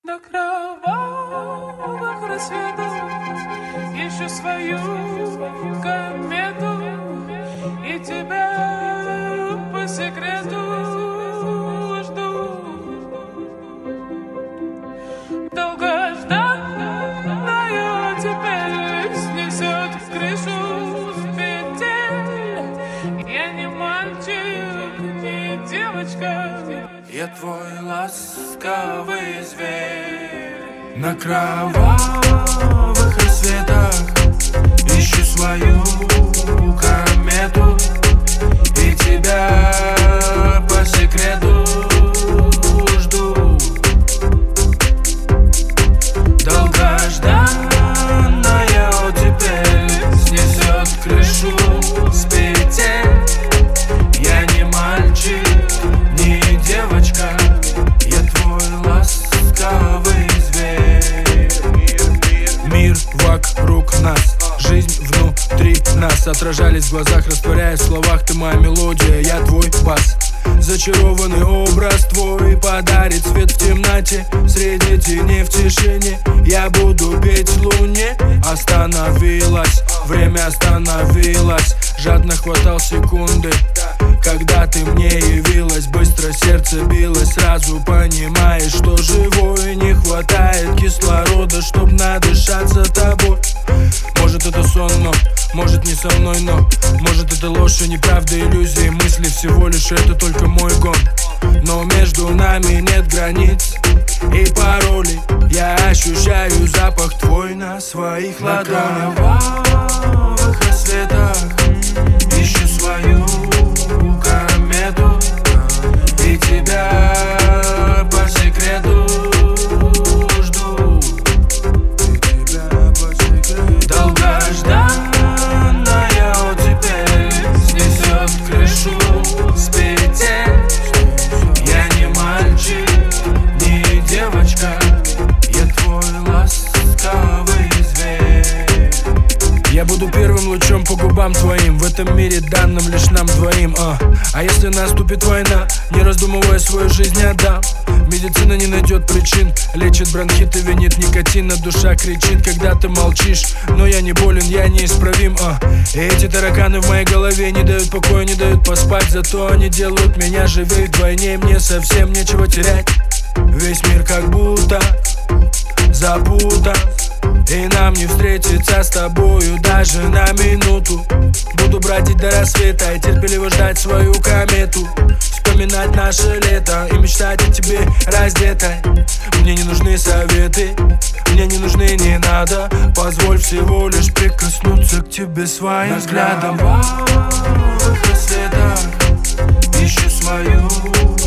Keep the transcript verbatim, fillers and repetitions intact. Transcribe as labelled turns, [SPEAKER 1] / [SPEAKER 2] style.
[SPEAKER 1] На кровавых рассветах ищу свою комету и тебя по секрету жду. Долгожданная теперь снесет крышу с петель. Я не мальчик, не девочка, я твой ласковый зверь. На кровавых рассветах ищу свою комету и тебя по секрету жду. Долгожданная теперь снесет крышу с петель. Я не мальчик, не девочка, я твой ласковый зверь. Мир вокруг нас, жизнь внутри нас, отражались в глазах, растворяясь в словах. Ты моя мелодия, я твой бас. Зачарованный образ твой подарит свет в темноте. Среди теней в тишине я буду петь луне. Остановилась, время остановилось. Жадно хватал секунды, когда ты мне явилась. Быстро сердце билось, сразу понимаешь, что живой. Не хватает кислорода, чтоб надышаться тобой. Может это сон, но может не со мной, но может это ложь и неправда, иллюзии, мысли. Всего лишь это только мой гон. Но между нами нет границ и паролей. Я ощущаю запах твой на своих ладонях. На кровавых рассветах ищу свою комету и тебя по секрету жду. Долгожданная теперь снесет крышу с петель. Я не мальчик, не девочка, я твой ласковый зверь. Я буду первым лучом по губам твоим в этом мире, данным лишь нам двоим. А, а если наступит война, не раздумывая, свою жизнь отдам. Медицина не найдет причин, лечит бронхит и винит никотина. Душа кричит, когда ты молчишь, но я не болен, я неисправим. А, и эти тараканы в моей голове не дают покоя, не дают поспать. Зато они делают меня живее вдвойне. Мне совсем нечего терять, весь мир как будто запутан, и нам не встретиться с тобою даже на минуту. Буду бродить до рассвета и терпеливо ждать свою комету, вспоминать наше лето и мечтать о тебе раздетой. Мне не нужны советы, мне не нужны, не надо. Позволь всего лишь прикоснуться к тебе своим взглядом. На кровавых рассветах ищу свою